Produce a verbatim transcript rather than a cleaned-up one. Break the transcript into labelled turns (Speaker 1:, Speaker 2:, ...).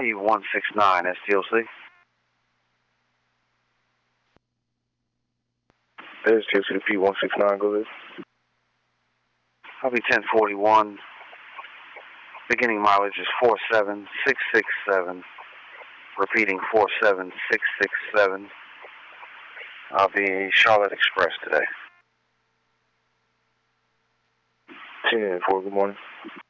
Speaker 1: P one six nine, S T L C.
Speaker 2: S T L C P one six nine, go ahead.
Speaker 1: Copy ten forty-one. Beginning mileage is four seven six six seven. Repeating four seven six six seven. I'll be Charlotte Express today.
Speaker 2: ten four, good morning.